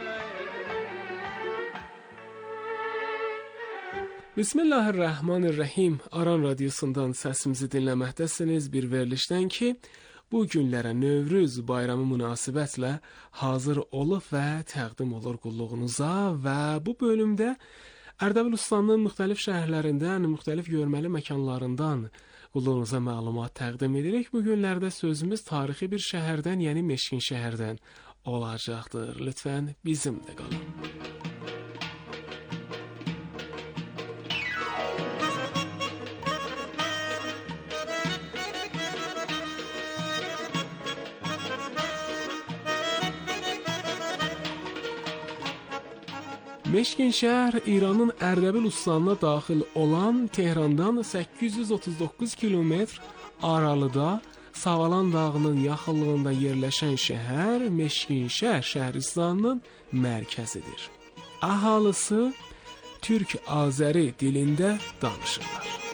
Bismillahirrahmanirrahim. Aran Radiosundan səsimizi dinləməkdəsiniz bir verilişdən ki, bu günlərə Növrüz bayramı münasibətlə hazır olub və təqdim olur qulluğunuza və bu bölümdə Ərdəbilustanın müxtəlif şəhərlərindən, müxtəlif görməli məkanlarından qulluğunuza məlumat təqdim edirik. Bu günlərdə sözümüz tarixi bir şəhərdən, yəni Meşkin şəhərdən olacaqdır. Lütfən bizimlə qalın. Meşkin şəhər İranın Ərdəbil ustanına daxil olan Tehrandan səkkiz yüz otuz doqquz kilometr aralıda Savalan dağının yaxınlığında yerləşən şəhər Meşkin şəhər şəhristanının mərkəzidir. Əhalisi Türk-Azəri dilində danışırlar.